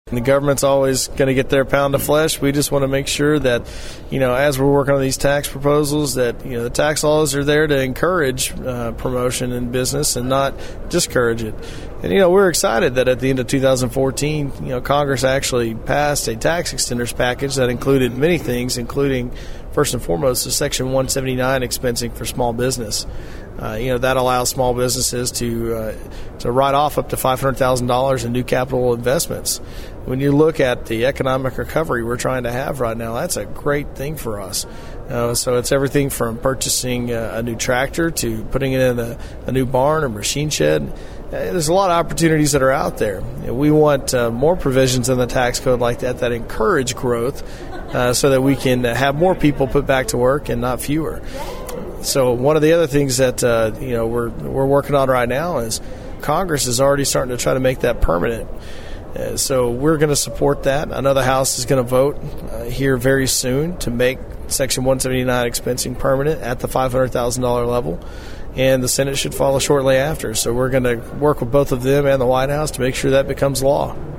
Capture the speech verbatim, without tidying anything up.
The government's always going to get their pound of flesh. We just want to make sure that, you know, as we're working on these tax proposals, that, you know, the tax laws are there to encourage uh, promotion in business and not discourage it. And, you know, we're excited that at the end of two thousand fourteen, you know, Congress actually passed a tax extenders package that included many things, including, first and foremost, the Section one seventy-nine expensing for small business. Uh, you know, that allows small businesses to uh, to write off up to five hundred thousand dollars in new capital investments. When you look at the economic recovery we're trying to have right now, that's a great thing for us. Uh, so it's everything from purchasing a, a new tractor to putting it in a, a new barn or machine shed. Uh, there's a lot of opportunities that are out there. You know, we want uh, more provisions in the tax code like that that encourage growth uh, so that we can have more people put back to work and not fewer. So one of the other things that uh, you know we're we're working on right now is Congress is already starting to try to make that permanent. Uh, so we're going to support that. I know the House is going to vote uh, here very soon to make Section one seventy-nine expensing permanent at the five hundred thousand dollars level, and the Senate should follow shortly after. So we're going to work with both of them and the White House to make sure that becomes law.